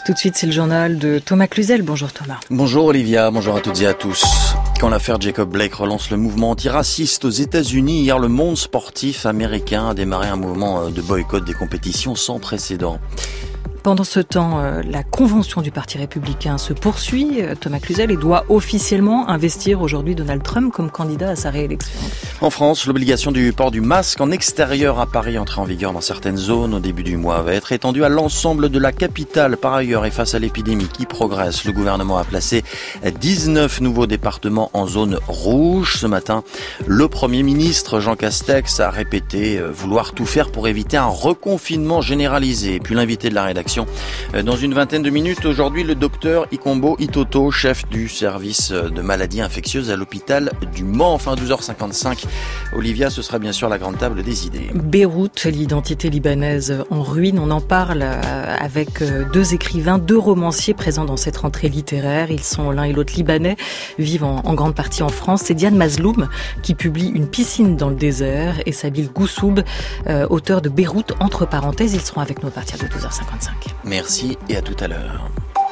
Tout de suite, c'est le journal de Thomas Cluzel. Bonjour Thomas. Bonjour Olivia, bonjour à toutes et à tous. Quand l'affaire Jacob Blake relance le mouvement antiraciste aux États-Unis, hier le monde sportif américain a démarré un mouvement de boycott des compétitions sans précédent. Pendant ce temps, la convention du Parti républicain se poursuit, Thomas Cluzel, et doit officiellement investir aujourd'hui Donald Trump comme candidat à sa réélection. En France, l'obligation du port du masque en extérieur à Paris, entrée en vigueur dans certaines zones au début du mois, va être étendue à l'ensemble de la capitale. Par ailleurs, et face à l'épidémie qui progresse, le gouvernement a placé 19 nouveaux départements en zone rouge. Ce matin, le Premier ministre Jean Castex a répété vouloir tout faire pour éviter un reconfinement généralisé. Et puis l'invité de la rédaction dans une vingtaine de minutes. Aujourd'hui, le docteur Ikombo Itoto, chef du service de maladies infectieuses à l'hôpital du Mans. Enfin, 12h55. Olivia, ce sera bien sûr la grande table des idées. Beyrouth, l'identité libanaise en ruine. On en parle avec deux écrivains, deux romanciers présents dans cette rentrée littéraire. Ils sont l'un et l'autre libanais, vivent en grande partie en France. C'est Diane Mazloum qui publie Une piscine dans le désert et Sabil Goussoub, auteur de Beyrouth, entre parenthèses. Ils seront avec nous à partir de 12h55. Merci et à tout à l'heure.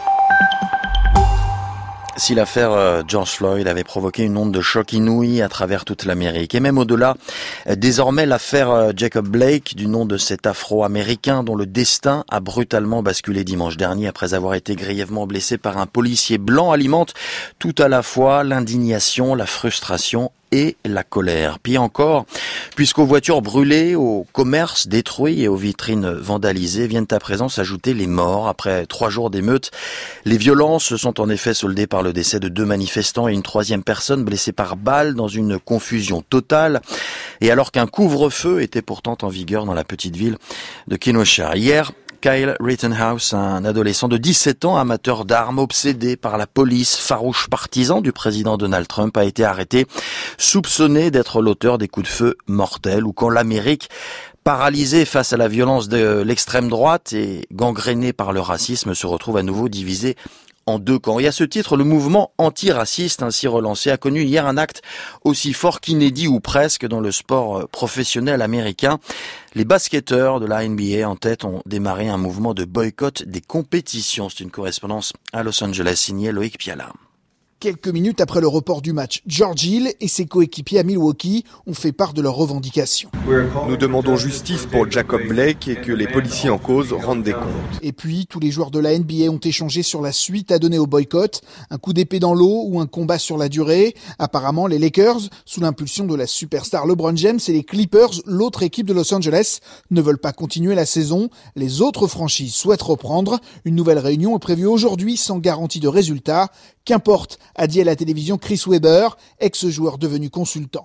Si l'affaire George Floyd avait provoqué une onde de choc inouïe à travers toute l'Amérique, et même au-delà, désormais l'affaire Jacob Blake, du nom de cet Afro-Américain dont le destin a brutalement basculé dimanche dernier après avoir été grièvement blessé par un policier blanc, alimente tout à la fois l'indignation, la frustration et la colère. Pis encore, puisqu'aux voitures brûlées, aux commerces détruits et aux vitrines vandalisées viennent à présent s'ajouter les morts. Après 3 jours d'émeutes, les violences se sont en effet soldées par le décès de 2 manifestants et une 3e personne blessée par balle dans une confusion totale. Et alors qu'un couvre-feu était pourtant en vigueur dans la petite ville de Kenosha. Hier, Kyle Rittenhouse, un adolescent de 17 ans, amateur d'armes, obsédé par la police, farouche partisan du président Donald Trump, a été arrêté, soupçonné d'être l'auteur des coups de feu mortels. Ou quand l'Amérique, paralysée face à la violence de l'extrême droite et gangrénée par le racisme, se retrouve à nouveau divisée en 2 camps. Et à ce titre, le mouvement antiraciste ainsi relancé a connu hier un acte aussi fort qu'inédit ou presque dans le sport professionnel américain. Les basketteurs de la NBA en tête ont démarré un mouvement de boycott des compétitions. C'est une correspondance à Los Angeles signée Loïc Piala. Quelques minutes après le report du match, George Hill et ses coéquipiers à Milwaukee ont fait part de leurs revendications. Nous demandons justice pour Jacob Blake et que les policiers en cause rendent des comptes. Et puis, tous les joueurs de la NBA ont échangé sur la suite à donner au boycott. Un coup d'épée dans l'eau ou un combat sur la durée. Apparemment, les Lakers, sous l'impulsion de la superstar LeBron James, et les Clippers, l'autre équipe de Los Angeles, ne veulent pas continuer la saison. Les autres franchises souhaitent reprendre. Une nouvelle réunion est prévue aujourd'hui sans garantie de résultat. Qu'importe, a dit à la télévision Chris Webber, ex-joueur devenu consultant.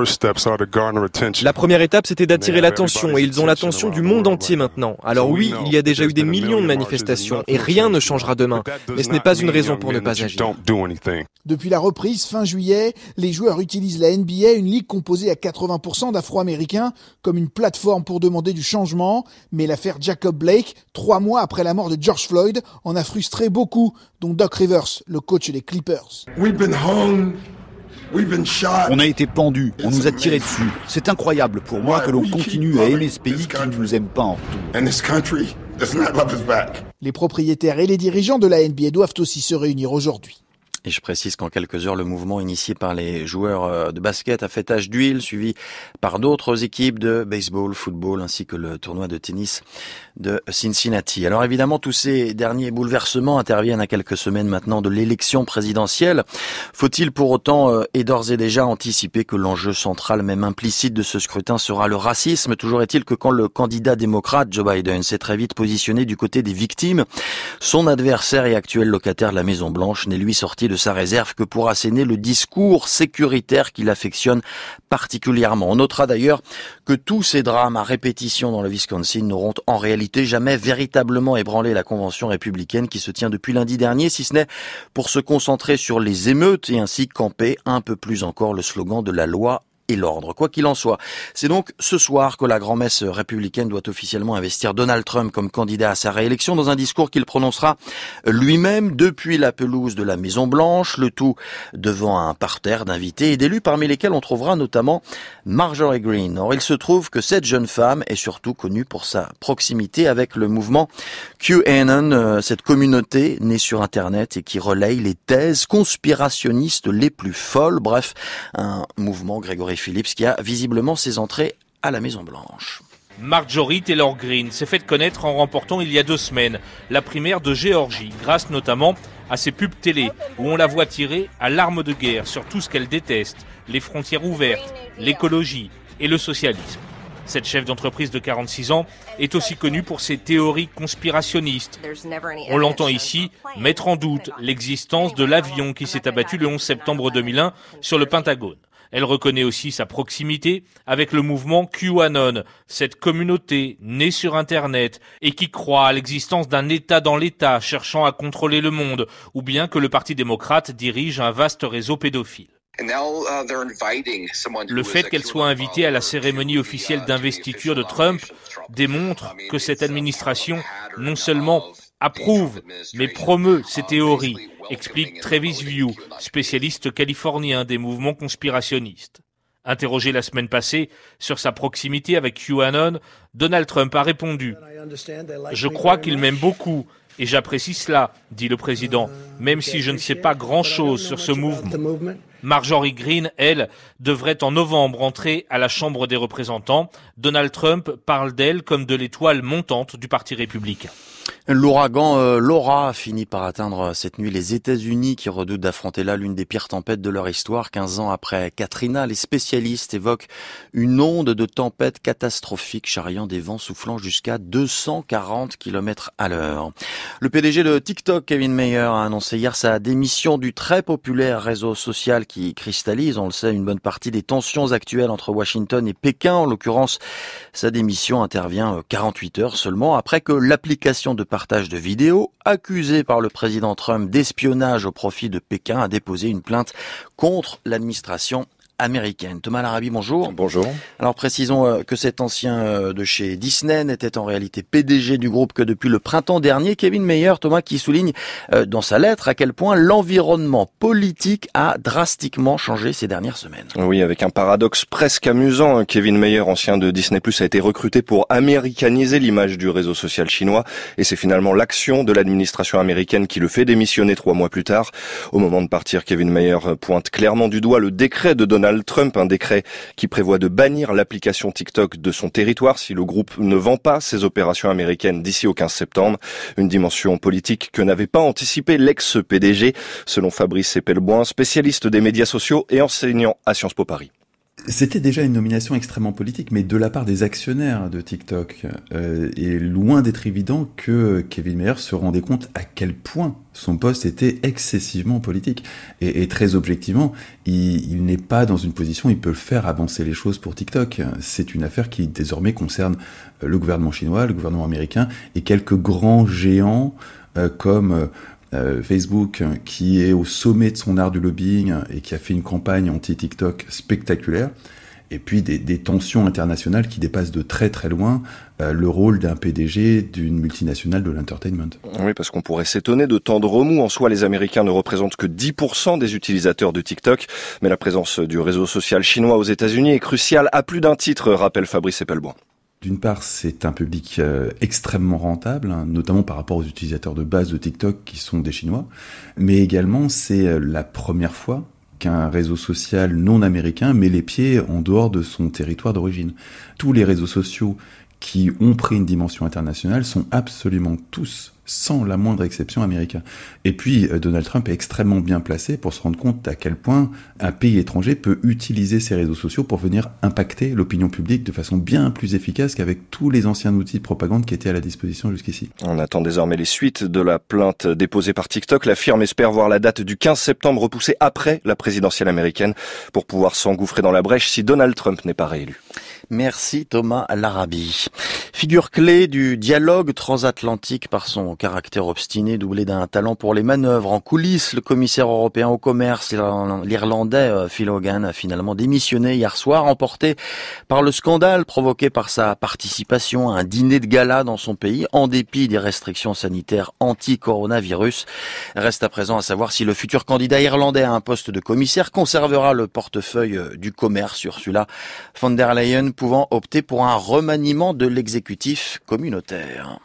La première étape, c'était d'attirer l'attention, et ils ont l'attention du monde entier maintenant. Alors oui, il y a déjà eu des millions de manifestations, et rien ne changera demain. Mais ce n'est pas une raison pour ne pas agir. Depuis la reprise, fin juillet, les joueurs utilisent la NBA, une ligue composée à 80% d'Afro-Américains, comme une plateforme pour demander du changement. Mais l'affaire Jacob Blake, 3 mois après la mort de George Floyd, en a frustré beaucoup, dont Doc Rivers, le coach des Clippers. On a été pendus, on nous a tiré dessus. C'est incroyable pour moi que l'on continue à aimer ce pays qui ne nous aime pas en retour. Les propriétaires et les dirigeants de la NBA doivent aussi se réunir aujourd'hui. Et je précise qu'en quelques heures, le mouvement initié par les joueurs de basket a fait tache d'huile, suivi par d'autres équipes de baseball, football, ainsi que le tournoi de tennis de Cincinnati. Alors évidemment, tous ces derniers bouleversements interviennent à quelques semaines maintenant de l'élection présidentielle. Faut-il pour autant et d'ores et déjà anticiper que l'enjeu central, même implicite de ce scrutin, sera le racisme? Toujours est-il que quand le candidat démocrate, Joe Biden, s'est très vite positionné du côté des victimes, son adversaire et actuel locataire de la Maison-Blanche n'est lui sorti de sa réserve que pour asséner le discours sécuritaire qu'il affectionne particulièrement. On notera d'ailleurs que tous ces drames à répétition dans le Wisconsin n'auront en réalité jamais véritablement ébranlé la convention républicaine qui se tient depuis lundi dernier, si ce n'est pour se concentrer sur les émeutes et ainsi camper un peu plus encore le slogan de la loi et l'ordre. Quoi qu'il en soit, c'est donc ce soir que la grand-messe républicaine doit officiellement investir Donald Trump comme candidat à sa réélection dans un discours qu'il prononcera lui-même depuis la pelouse de la Maison-Blanche, le tout devant un parterre d'invités et d'élus parmi lesquels on trouvera notamment Marjorie Greene. Or, il se trouve que cette jeune femme est surtout connue pour sa proximité avec le mouvement QAnon, cette communauté née sur Internet et qui relaye les thèses conspirationnistes les plus folles. Bref, un mouvement, Gregory Phillips, qui a visiblement ses entrées à la Maison-Blanche. Marjorie Taylor Greene s'est fait connaître en remportant il y a 2 semaines la primaire de Géorgie, grâce notamment à ses pubs télé, où on la voit tirer à l'arme de guerre sur tout ce qu'elle déteste, les frontières ouvertes, l'écologie et le socialisme. Cette chef d'entreprise de 46 ans est aussi connue pour ses théories conspirationnistes. On l'entend ici mettre en doute l'existence de l'avion qui s'est abattu le 11 septembre 2001 sur le Pentagone. Elle reconnaît aussi sa proximité avec le mouvement QAnon, cette communauté née sur Internet et qui croit à l'existence d'un État dans l'État cherchant à contrôler le monde, ou bien que le Parti démocrate dirige un vaste réseau pédophile. Le fait qu'elle soit invitée à la cérémonie officielle d'investiture de Trump démontre que cette administration non seulement approuve, mais promeut ces théories, explique Travis View, spécialiste californien des mouvements conspirationnistes. Interrogé la semaine passée sur sa proximité avec QAnon, Donald Trump a répondu « Je crois qu'il m'aime beaucoup et j'apprécie cela, dit le président, même si je ne sais pas grand-chose sur ce mouvement. » Marjorie Greene, elle, devrait en novembre entrer à la Chambre des représentants. Donald Trump parle d'elle comme de l'étoile montante du Parti républicain. L'ouragan Laura a fini par atteindre cette nuit les États-Unis qui redoutent d'affronter là l'une des pires tempêtes de leur histoire. 15 ans après Katrina, les spécialistes évoquent une onde de tempête catastrophique charriant des vents soufflant jusqu'à 240 km à l'heure. Le PDG de TikTok, Kevin Mayer, a annoncé hier sa démission du très populaire réseau social qui cristallise, on le sait, une bonne partie des tensions actuelles entre Washington et Pékin. En l'occurrence, sa démission intervient 48 heures seulement après que l'application de partage de vidéos, accusée par le président Trump d'espionnage au profit de Pékin, a déposé une plainte contre l'administration américaine. Thomas Larabi, bonjour. Bonjour. Alors précisons que cet ancien de chez Disney n'était en réalité PDG du groupe que depuis le printemps dernier. Kevin Mayer, Thomas, qui souligne dans sa lettre à quel point l'environnement politique a drastiquement changé ces dernières semaines. Oui, avec un paradoxe presque amusant. Kevin Mayer, ancien de Disney+, a été recruté pour américaniser l'image du réseau social chinois et c'est finalement l'action de l'administration américaine qui le fait démissionner 3 mois plus tard. Au moment de partir, Kevin Mayer pointe clairement du doigt le décret de Donald Trump, un décret qui prévoit de bannir l'application TikTok de son territoire si le groupe ne vend pas ses opérations américaines d'ici au 15 septembre. Une dimension politique que n'avait pas anticipé l'ex-PDG, selon Fabrice Epelboin, spécialiste des médias sociaux et enseignant à Sciences Po Paris. C'était déjà une nomination extrêmement politique, mais de la part des actionnaires de TikTok. Et loin d'être évident que Kevin Mayer se rendait compte à quel point son poste était excessivement politique. Et très objectivement, il n'est pas dans une position, il peut faire avancer les choses pour TikTok. C'est une affaire qui désormais concerne le gouvernement chinois, le gouvernement américain et quelques grands géants comme Facebook, qui est au sommet de son art du lobbying et qui a fait une campagne anti-TikTok spectaculaire, et puis des tensions internationales qui dépassent de très très loin le rôle d'un PDG d'une multinationale de l'entertainment. Oui, parce qu'on pourrait s'étonner de tant de remous. En soi, les Américains ne représentent que 10% des utilisateurs de TikTok, mais la présence du réseau social chinois aux États-Unis est cruciale à plus d'un titre, rappelle Fabrice Epelboin. D'une part, c'est un public extrêmement rentable, hein, notamment par rapport aux utilisateurs de base de TikTok qui sont des Chinois, mais également c'est la première fois qu'un réseau social non américain met les pieds en dehors de son territoire d'origine. Tous les réseaux sociaux qui ont pris une dimension internationale sont absolument tous, sans la moindre exception, américains. Et puis, Donald Trump est extrêmement bien placé pour se rendre compte à quel point un pays étranger peut utiliser ces réseaux sociaux pour venir impacter l'opinion publique de façon bien plus efficace qu'avec tous les anciens outils de propagande qui étaient à la disposition jusqu'ici. On attend désormais les suites de la plainte déposée par TikTok. La firme espère voir la date du 15 septembre repoussée après la présidentielle américaine pour pouvoir s'engouffrer dans la brèche si Donald Trump n'est pas réélu. Merci Thomas Larabi. Figure clé du dialogue transatlantique par son caractère obstiné, doublé d'un talent pour les manœuvres en coulisses, le commissaire européen au commerce, l'Irlandais Phil Hogan, a finalement démissionné hier soir, emporté par le scandale provoqué par sa participation à un dîner de gala dans son pays, en dépit des restrictions sanitaires anti-coronavirus. Reste à présent à savoir si le futur candidat irlandais à un poste de commissaire conservera le portefeuille du commerce, Ursula von der Leyen pouvant opter pour un remaniement de l'exécutif communautaire.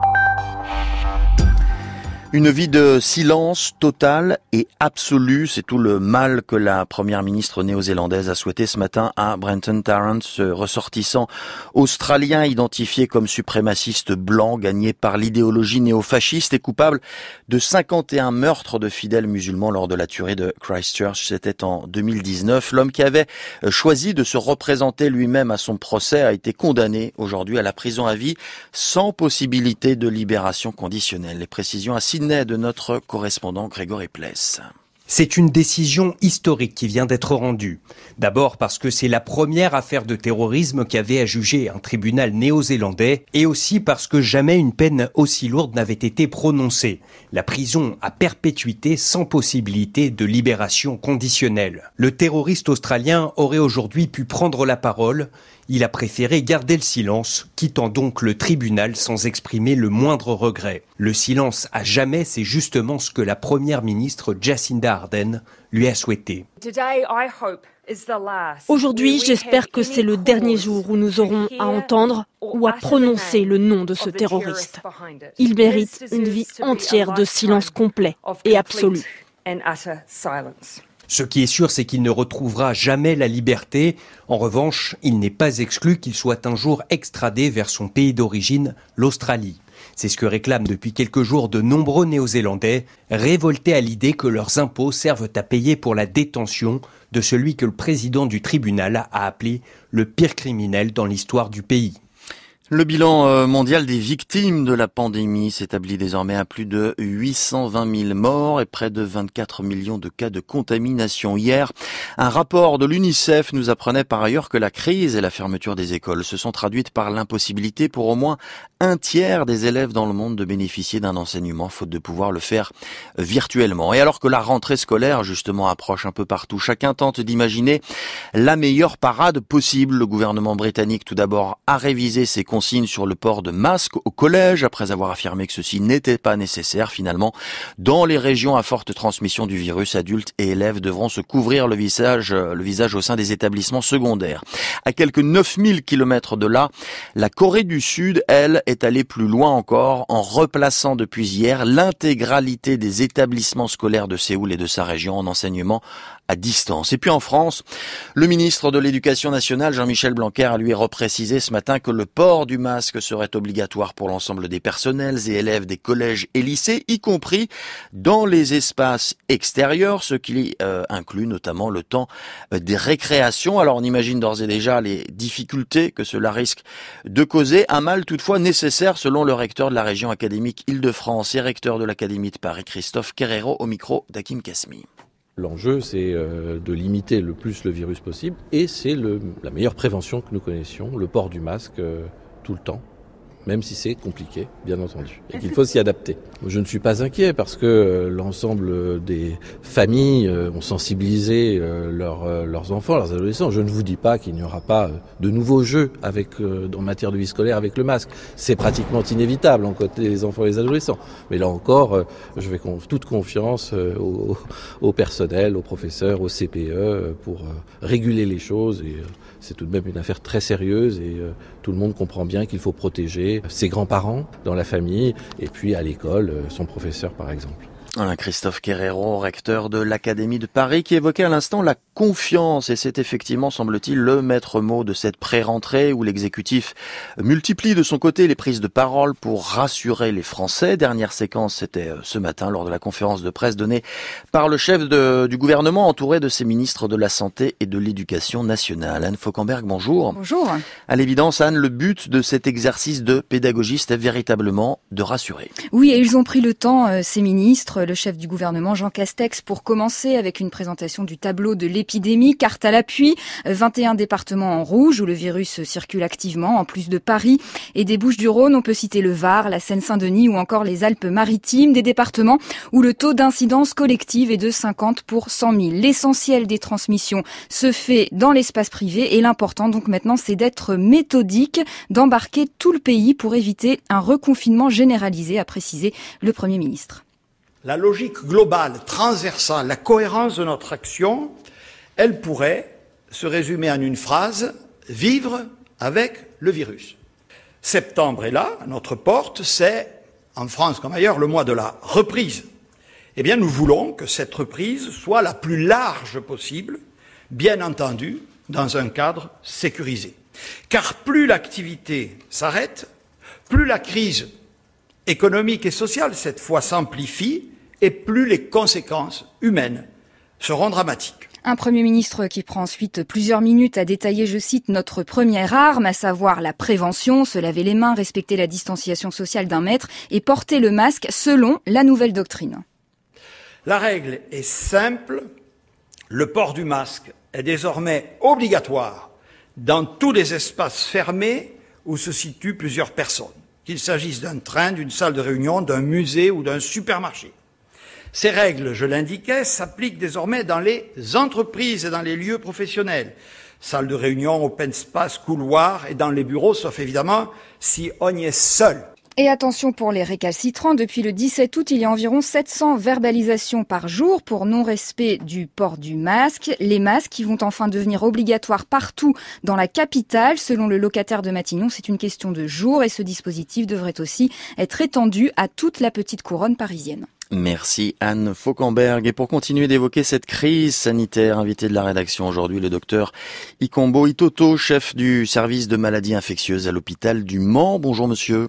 Une vie de silence total et absolu, c'est tout le mal que la première ministre néo-zélandaise a souhaité ce matin à Brenton Tarrant, ce ressortissant australien identifié comme suprémaciste blanc, gagné par l'idéologie néo-fasciste et coupable de 51 meurtres de fidèles musulmans lors de la tuerie de Christchurch. C'était en 2019. L'homme qui avait choisi de se représenter lui-même à son procès a été condamné aujourd'hui à la prison à vie sans possibilité de libération conditionnelle. Les précisions à Sydney de notre correspondant Grégory Pless. C'est une décision historique qui vient d'être rendue. D'abord parce que c'est la première affaire de terrorisme qu'avait à juger un tribunal néo-zélandais et aussi parce que jamais une peine aussi lourde n'avait été prononcée. La prison à perpétuité sans possibilité de libération conditionnelle. Le terroriste australien aurait aujourd'hui pu prendre la parole. Il a préféré garder le silence, quittant donc le tribunal sans exprimer le moindre regret. Le silence à jamais, c'est justement ce que la première ministre Jacinda Ardern lui a souhaité. Aujourd'hui, j'espère que c'est le dernier jour où nous aurons à entendre ou à prononcer le nom de ce terroriste. Il mérite une vie entière de silence complet et absolu. Ce qui est sûr, c'est qu'il ne retrouvera jamais la liberté. En revanche, il n'est pas exclu qu'il soit un jour extradé vers son pays d'origine, l'Australie. C'est ce que réclament depuis quelques jours de nombreux Néo-Zélandais, révoltés à l'idée que leurs impôts servent à payer pour la détention de celui que le président du tribunal a appelé le pire criminel dans l'histoire du pays. Le bilan mondial des victimes de la pandémie s'établit désormais à plus de 820 000 morts et près de 24 millions de cas de contamination. Hier, un rapport de l'UNICEF nous apprenait par ailleurs que la crise et la fermeture des écoles se sont traduites par l'impossibilité pour au moins un tiers des élèves dans le monde de bénéficier d'un enseignement, faute de pouvoir le faire virtuellement. Et alors que la rentrée scolaire, justement, approche un peu partout, chacun tente d'imaginer la meilleure parade possible. Le gouvernement britannique, tout d'abord, a révisé ses consigne sur le port de masque au collège, après avoir affirmé que ceci n'était pas nécessaire. Finalement, dans les régions à forte transmission du virus, adultes et élèves devront se couvrir le visage au sein des établissements secondaires. À quelques 9000 km de là, la Corée du Sud, elle, est allée plus loin encore en replaçant depuis hier l'intégralité des établissements scolaires de Séoul et de sa région en enseignement à distance. Et puis en France, le ministre de l'Éducation nationale, Jean-Michel Blanquer, a lui reprécisé ce matin que le port du masque serait obligatoire pour l'ensemble des personnels et élèves des collèges et lycées, y compris dans les espaces extérieurs, ce qui inclut notamment le temps des récréations. Alors on imagine d'ores et déjà les difficultés que cela risque de causer, un mal toutefois nécessaire selon le recteur de la région académique Île-de-France et recteur de l'Académie de Paris, Christophe Querero, au micro d'Hakim Kasmi. L'enjeu, c'est de limiter le plus le virus possible et c'est la meilleure prévention que nous connaissions, le port du masque tout le temps, même si c'est compliqué, bien entendu, et qu'il faut s'y adapter. Je ne suis pas inquiet parce que l'ensemble des familles ont sensibilisé leurs enfants, leurs adolescents. Je ne vous dis pas qu'il n'y aura pas de nouveaux jeux en matière de vie scolaire avec le masque. C'est pratiquement inévitable en côté des enfants et des adolescents. Mais là encore, je vais toute confiance au personnel, aux professeurs, au CPE pour réguler les choses. Et c'est tout de même une affaire très sérieuse et tout le monde comprend bien qu'il faut protéger ses grands-parents dans la famille et puis à l'école, son professeur par exemple. Christophe Querero, recteur de l'Académie de Paris, qui évoquait à l'instant la confiance, et c'est effectivement, semble-t-il, le maître mot de cette pré-rentrée où l'exécutif multiplie de son côté les prises de parole pour rassurer les Français. Dernière séquence, c'était ce matin lors de la conférence de presse donnée par le chef du gouvernement entouré de ses ministres de la Santé et de l'Éducation nationale. Anne Fauquemberg, bonjour. Bonjour. À l'évidence, Anne, le but de cet exercice de pédagogie, c'était véritablement de rassurer. Oui, et ils ont pris le temps, ces ministres, le chef du gouvernement Jean Castex pour commencer avec une présentation du tableau de l'épidémie, carte à l'appui, 21 départements en rouge où le virus circule activement, en plus de Paris et des Bouches-du-Rhône. On peut citer le Var, la Seine-Saint-Denis ou encore les Alpes-Maritimes, des départements où le taux d'incidence collective est de 50 pour 100 000. L'essentiel des transmissions se fait dans l'espace privé et l'important donc maintenant c'est d'être méthodique, d'embarquer tout le pays pour éviter un reconfinement généralisé, a précisé le Premier ministre. La logique globale, transversale, la cohérence de notre action, elle pourrait se résumer en une phrase, vivre avec le virus. Septembre est là, à notre porte, c'est, en France comme ailleurs, le mois de la reprise. Eh bien, nous voulons que cette reprise soit la plus large possible, bien entendu, dans un cadre sécurisé. Car plus l'activité s'arrête, plus la crise économique et sociale, cette fois, s'amplifie, et plus les conséquences humaines seront dramatiques. Un Premier ministre qui prend ensuite plusieurs minutes à détailler, je cite, notre première arme, à savoir la prévention, se laver les mains, respecter la distanciation sociale d'1 mètre et porter le masque selon la nouvelle doctrine. La règle est simple, le port du masque est désormais obligatoire dans tous les espaces fermés où se situent plusieurs personnes, qu'il s'agisse d'un train, d'une salle de réunion, d'un musée ou d'un supermarché. Ces règles, je l'indiquais, s'appliquent désormais dans les entreprises et dans les lieux professionnels, salles de réunion, open space, couloirs et dans les bureaux, sauf évidemment si on y est seul. Et attention pour les récalcitrants, depuis le 17 août, il y a environ 700 verbalisations par jour pour non-respect du port du masque. Les masques qui vont enfin devenir obligatoires partout dans la capitale. Selon le locataire de Matignon, c'est une question de jours et ce dispositif devrait aussi être étendu à toute la petite couronne parisienne. Merci Anne Fauquemberg. Et pour continuer d'évoquer cette crise sanitaire, invité de la rédaction aujourd'hui, le docteur Ikombo Itoto, chef du service de maladies infectieuses à l'hôpital du Mans. Bonjour monsieur.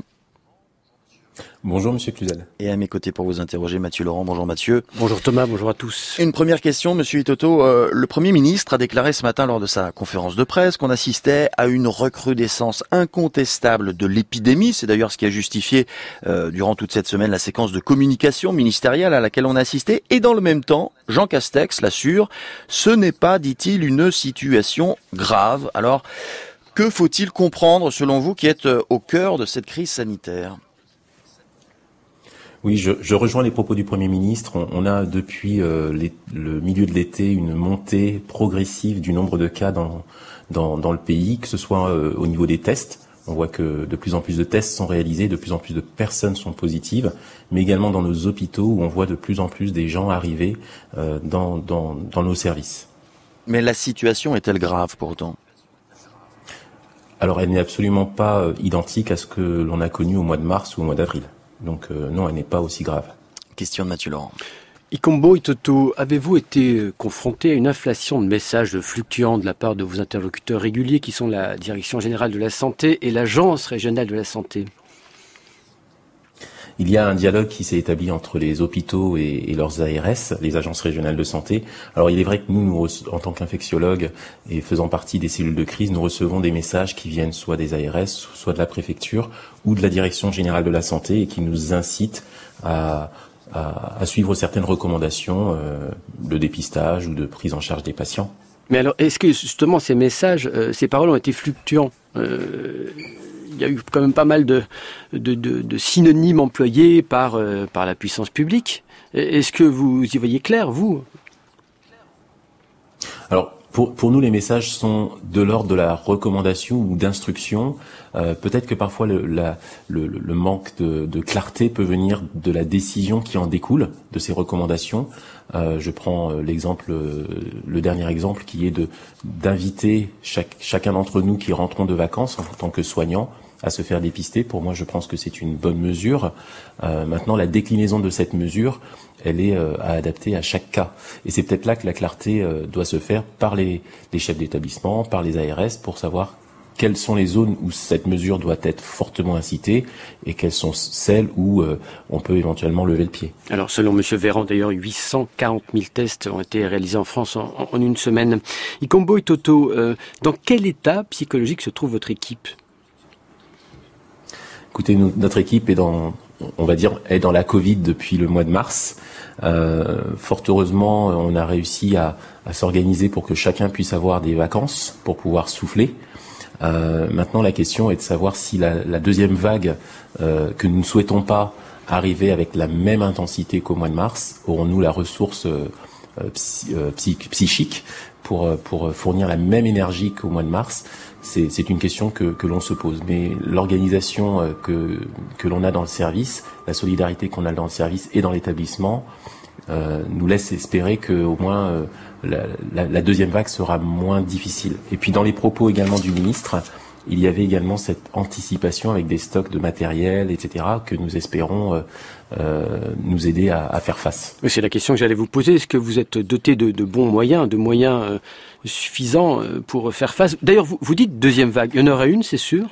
Bonjour Monsieur Cluzel. Et à mes côtés pour vous interroger, Mathieu Laurent. Bonjour Mathieu. Bonjour Thomas, bonjour à tous. Une première question, Monsieur Itoto. Le Premier ministre a déclaré ce matin lors de sa conférence de presse qu'on assistait à une recrudescence incontestable de l'épidémie. C'est d'ailleurs ce qui a justifié durant toute cette semaine la séquence de communication ministérielle à laquelle on a assisté. Et dans le même temps, Jean Castex l'assure, ce n'est pas, dit-il, une situation grave. Alors, que faut-il comprendre selon vous qui êtes au cœur de cette crise sanitaire ? Oui, je rejoins les propos du Premier ministre. On a depuis le milieu de l'été une montée progressive du nombre de cas dans le pays, que ce soit au niveau des tests. On voit que de plus en plus de tests sont réalisés, de plus en plus de personnes sont positives, mais également dans nos hôpitaux où on voit de plus en plus des gens arriver dans nos services. Mais la situation est-elle grave pour autant ? Alors elle n'est absolument pas identique à ce que l'on a connu au mois de mars ou au mois d'avril. Donc non, elle n'est pas aussi grave. Question de Mathieu Laurent. Ikombo Itoto, avez-vous été confronté à une inflation de messages fluctuants de la part de vos interlocuteurs réguliers qui sont la Direction générale de la santé et l'Agence régionale de la santé ? Il y a un dialogue qui s'est établi entre les hôpitaux et leurs ARS, les agences régionales de santé. Alors il est vrai que nous, en tant qu'infectiologues et faisant partie des cellules de crise, nous recevons des messages qui viennent soit des ARS, soit de la préfecture ou de la Direction générale de la santé et qui nous incitent à suivre certaines recommandations de dépistage ou de prise en charge des patients. Mais alors, est-ce que justement ces messages, ces paroles ont été fluctuants ? Il y a eu quand même pas mal de synonymes employés par la puissance publique. Est-ce que vous y voyez clair, vous ? Alors, pour nous, les messages sont de l'ordre de la recommandation ou d'instruction. Peut-être que parfois le manque de clarté peut venir de la décision qui en découle de ces recommandations. Je prends le dernier exemple qui est d'inviter chacun d'entre nous qui rentrons de vacances en tant que soignants à se faire dépister. Pour moi, je pense que c'est une bonne mesure. Maintenant, la déclinaison de cette mesure, elle est à adapter à chaque cas. Et c'est peut-être là que la clarté doit se faire par les chefs d'établissement, par les ARS, pour savoir quelles sont les zones où cette mesure doit être fortement incitée et quelles sont celles où on peut éventuellement lever le pied. Alors, selon M. Véran, d'ailleurs, 840 000 tests ont été réalisés en France en une semaine. Ikombo Itoto, dans quel état psychologique se trouve votre équipe ? Écoutez, notre équipe est dans on va dire, est dans la Covid depuis le mois de mars. Fort heureusement, on a réussi à s'organiser pour que chacun puisse avoir des vacances pour pouvoir souffler. Maintenant, la question est de savoir si la deuxième vague que nous ne souhaitons pas arriver avec la même intensité qu'au mois de mars, aurons-nous la ressource psychique pour fournir la même énergie qu'au mois de mars. C'est une question que l'on se pose. Mais l'organisation que l'on a dans le service, la solidarité qu'on a dans le service et dans l'établissement, nous laisse espérer que au moins la deuxième vague sera moins difficile. Et puis dans les propos également du ministre, il y avait également cette anticipation avec des stocks de matériel, etc., que nous espérons nous aider à faire face. C'est la question que j'allais vous poser. Est-ce que vous êtes doté de bons moyens, de moyens suffisants pour faire face? D'ailleurs, vous dites deuxième vague. Il y en aura une, c'est sûr?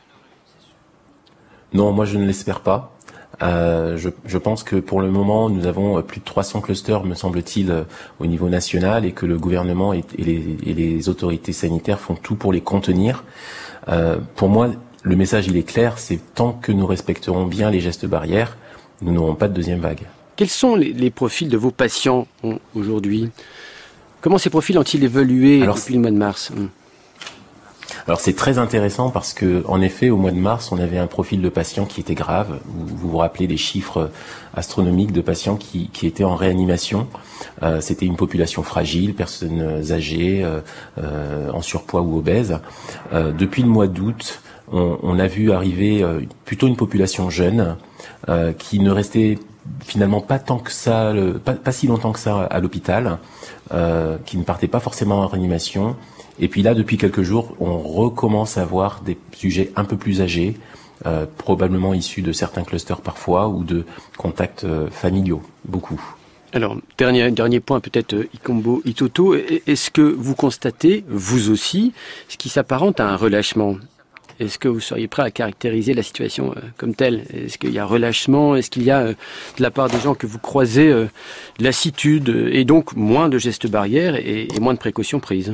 Non, moi je ne l'espère pas. Je pense que pour le moment, nous avons plus de 300 clusters, me semble-t-il, au niveau national, et que le gouvernement et les autorités sanitaires font tout pour les contenir. Pour moi, le message, il est clair, c'est tant que nous respecterons bien les gestes barrières, nous n'aurons pas de deuxième vague. Quels sont les profils de vos patients aujourd'hui? Comment ces profils ont-ils évolué depuis le mois de mars? Alors c'est très intéressant parce que, en effet, au mois de mars, on avait un profil de patients qui était grave. Vous vous rappelez des chiffres astronomiques de patients qui étaient en réanimation. C'était une population fragile, personnes âgées, en surpoids ou obèses. Depuis le mois d'août, on a vu arriver plutôt une population jeune qui ne restait finalement pas tant que ça, pas si longtemps que ça à l'hôpital, qui ne partait pas forcément en réanimation. Et puis là, depuis quelques jours, on recommence à voir des sujets un peu plus âgés, probablement issus de certains clusters parfois, ou de contacts familiaux, beaucoup. Alors, dernier point peut-être, Ikombo Itoto, est-ce que vous constatez, vous aussi, ce qui s'apparente à un relâchement? Est-ce que vous seriez prêt à caractériser la situation comme telle? Est-ce qu'il y a relâchement? Est-ce qu'il y a, de la part des gens que vous croisez, lassitude, et donc moins de gestes barrières et moins de précautions prises?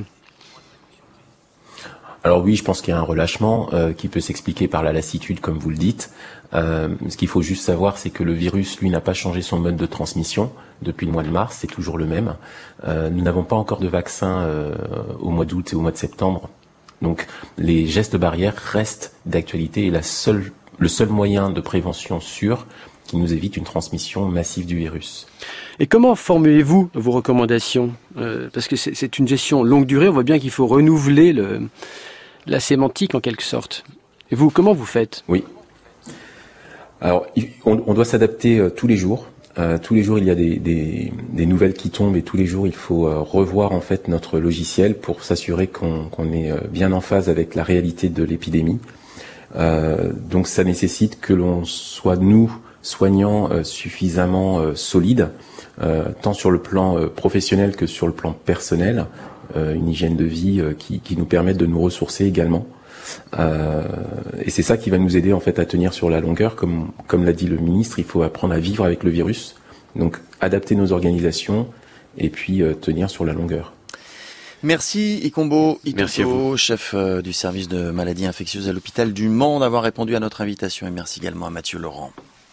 Alors oui, je pense qu'il y a un relâchement qui peut s'expliquer par la lassitude, comme vous le dites. Ce qu'il faut juste savoir, c'est que le virus, lui, n'a pas changé son mode de transmission depuis le mois de mars, c'est toujours le même. Nous n'avons pas encore de vaccin au mois d'août et au mois de septembre. Donc les gestes barrières restent d'actualité et le seul moyen de prévention sûr qui nous évite une transmission massive du virus. Et comment formulez-vous vos recommandations? Parce que c'est une gestion longue durée, on voit bien qu'il faut renouveler la sémantique en quelque sorte. Et vous, comment vous faites? Oui. Alors, on doit s'adapter tous les jours. Tous les jours, il y a des nouvelles qui tombent et tous les jours, il faut revoir en fait notre logiciel pour s'assurer qu'on est bien en phase avec la réalité de l'épidémie. Donc, ça nécessite que l'on soit, nous, soignants, suffisamment solides, tant sur le plan professionnel que sur le plan personnel, une hygiène de vie qui nous permette de nous ressourcer également. Et c'est ça qui va nous aider en fait à tenir sur la longueur, comme l'a dit le ministre, il faut apprendre à vivre avec le virus, donc adapter nos organisations et puis tenir sur la longueur. Merci Ikombo Itoto, merci à vous. chef du service de maladies infectieuses à l'hôpital du Mans, d'avoir répondu à notre invitation, et merci également à Mathieu Laurent.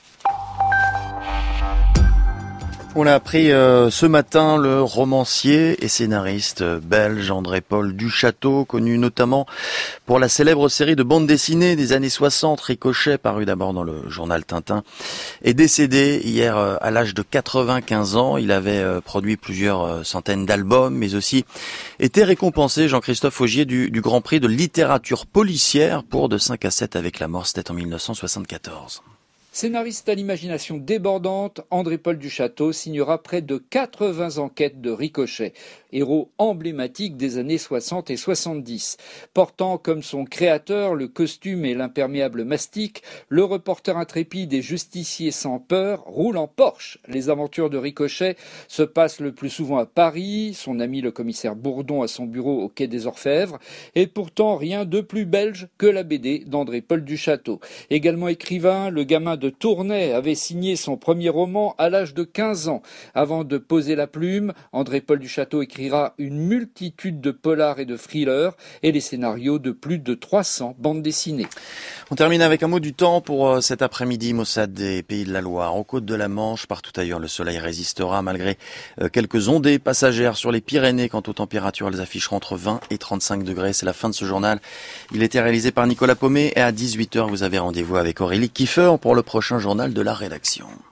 On a appris ce matin le romancier et scénariste belge André-Paul Duchâteau, connu notamment pour la célèbre série de bande dessinée des années 60, Ricochet, paru d'abord dans le journal Tintin, est décédé hier à l'âge de 95 ans. Il avait produit plusieurs centaines d'albums, mais aussi été récompensé, Jean-Christophe Augier, du Grand Prix de littérature policière pour De 5 à 7 avec la mort, c'était en 1974. Scénariste à l'imagination débordante, André-Paul Duchâteau signera près de 80 enquêtes de Ricochet, héros emblématique des années 60 et 70. Portant comme son créateur le costume et l'imperméable mastic, le reporter intrépide et justicier sans peur roule en Porsche. Les aventures de Ricochet se passent le plus souvent à Paris, son ami le commissaire Bourdon à son bureau au quai des Orfèvres, et pourtant rien de plus belge que la BD d'André-Paul Duchâteau. Également écrivain, le gamin de Tournai avait signé son premier roman à l'âge de 15 ans. Avant de poser la plume, André-Paul Duchâteau écrira une multitude de polars et de thrillers et les scénarios de plus de 300 bandes dessinées. On termine avec un mot du temps pour cet après-midi, Maussade des Pays de la Loire. Aux côtes de la Manche, partout ailleurs, le soleil résistera malgré quelques ondées passagères sur les Pyrénées. Quant aux températures, elles afficheront entre 20 et 35 degrés. C'est la fin de ce journal. Il était réalisé par Nicolas Paumet et à 18h, vous avez rendez-vous avec Aurélie Kiefer pour le prochain journal de la rédaction.